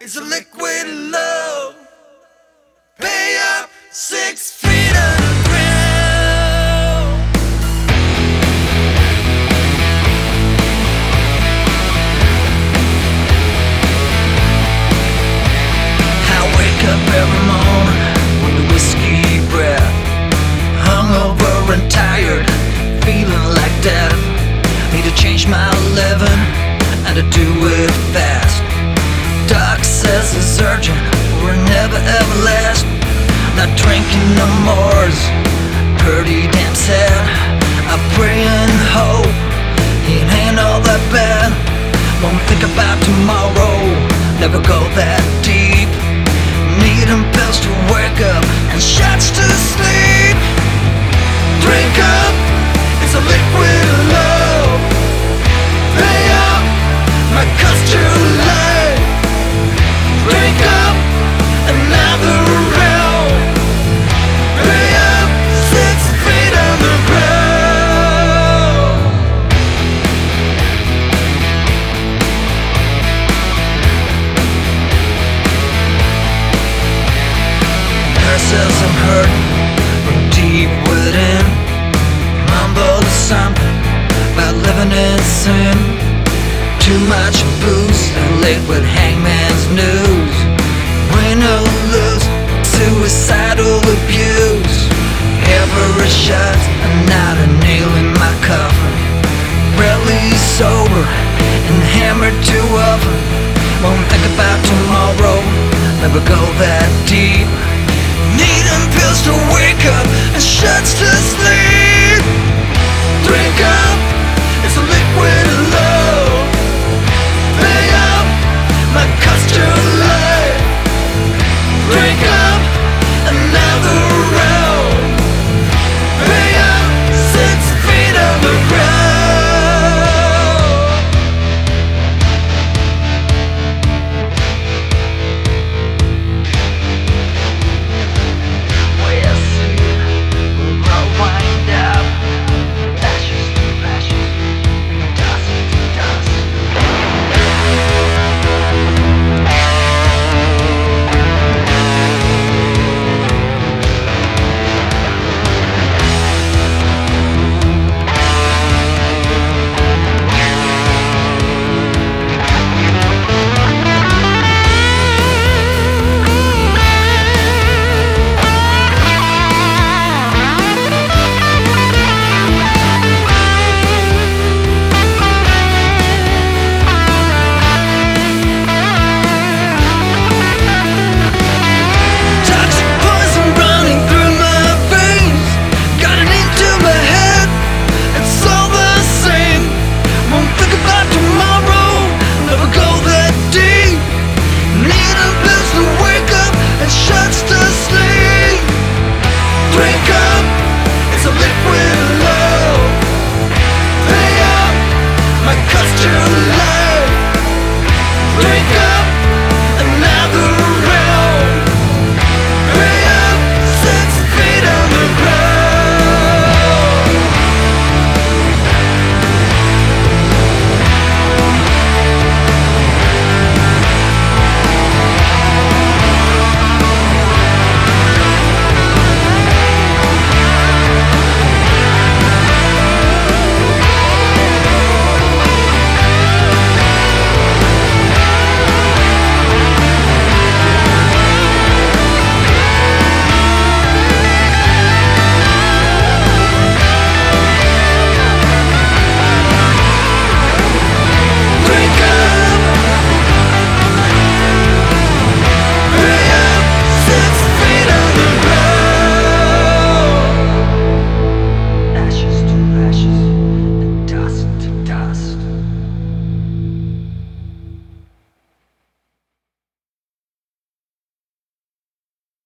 It's a liquid love. Pay up 6 feet underground. I wake up every morning with a whiskey breath, hungover and tired, feeling like death. Need to change my living and to do it fast. Doc says it's urgent, we're never ever last. Not drinking no more's pretty damn sad. I pray and hope it ain't all that bad. Won't think about tomorrow, never go that deep. Needing pills to wake up and shots to sleep. Drink up, it's a liquid love. Pay up, my cost too late. Drink up, another round. Pay up 6 feet underground. Her says I'm hurting from deep within. Mumbled something about living in sin. Too much booze and late with hangman's news. Win or lose, suicidal abuse. Every shot's another nail in my coffin. Rarely sober and hammered too often. Won't think about tomorrow, never go that deep. Needing pills to wake up and shots to sleep.